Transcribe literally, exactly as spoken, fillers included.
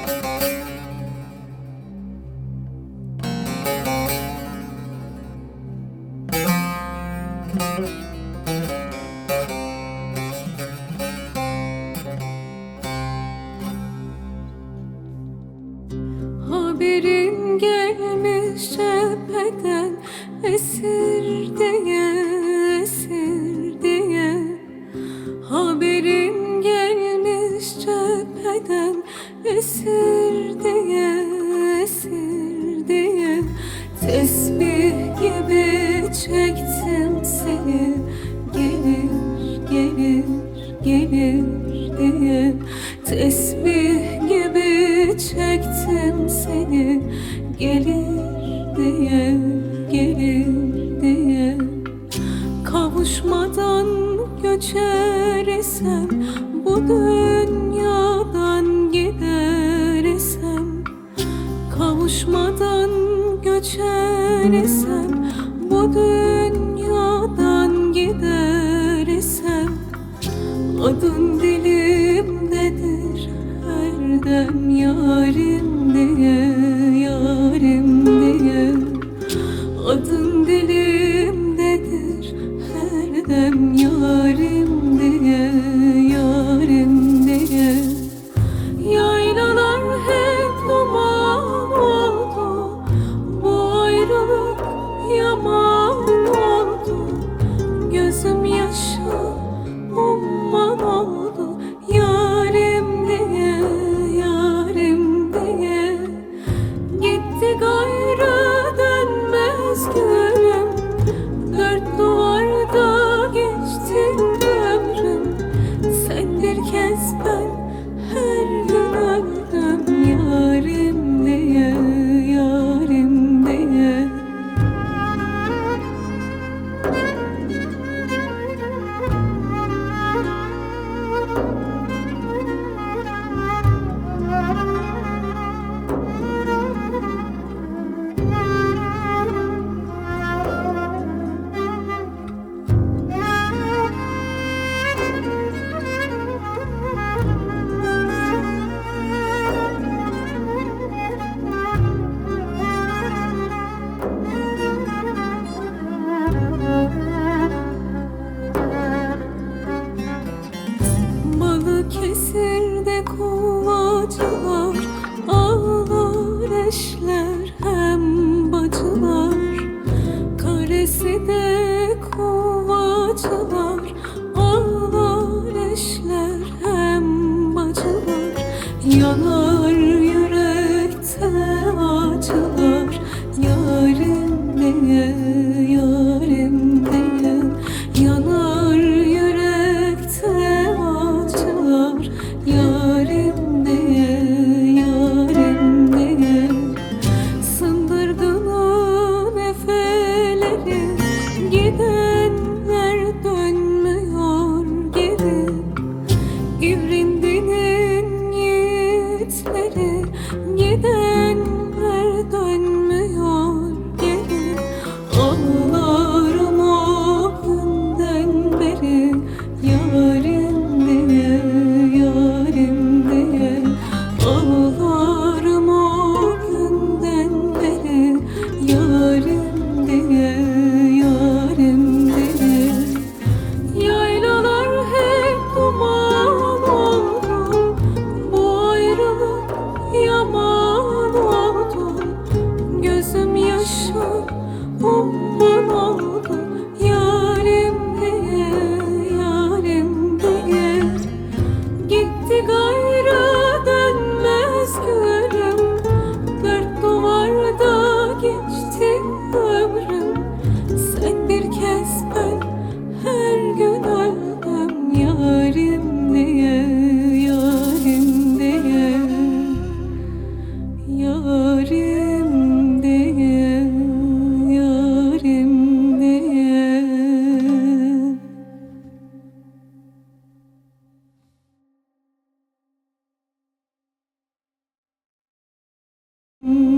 Haberin gelmiş cepheden, esir diye, esir diye. Haberin gelmiş cepheden, esir diye, esir diye. Tesbih gibi çektim seni, gelir, gelir, gelir diye. Tesbih gibi çektim seni, gelir diye, gelir diye. Kavuşmadan göçer isem, bu dünyadan gider isem. Kavuşmadan göçer isem, bu dünyadan gider isem. Adın dilimdedir her dem, yarim diye, yarim diye. Adın dilimdedir her dem, yarim diye, yarim diye. Yaylalar hep duman oldu, bu ayrılık yaman oldu. Gözüm yaşı umman oldu, yarim diye, yarim diye. Gitti gayrı dönmez gülüm, dört duvarda geçti ömrüm. Sen bir kez ben her gün öldüm, yarim diye, yarim diye. Balıkesir'de kovacılar ağlar, eşler hem bacılar. Karesi'de kovacılar ağlar, eşler hem bacılar. Yanar yürekte acılar, yarim diye, yarim diye. Yanar yürekte acılar, yarim diye, yarim diye. Sındırgının efeleri, gidenler dönmüyor geri. İvrindinin yiğitleri, gidenler dönmüyor geri. Ağlarım o günden beri, yarim diye, yarim diye. Ağlarım o günden beri, yarim diye, yarim diye. Yaylalar hep duman oldu, bu ayrılık yaman oldu. Gözüm yaşı umman oldu, yarim diye, yarim diye. Gitti gayrı dönmez gülüm, dört duvarda geçti ömrüm. Sen bir kez ben her gün öldüm, yarim diye, yarim diye. Yarim diye, yarim diye.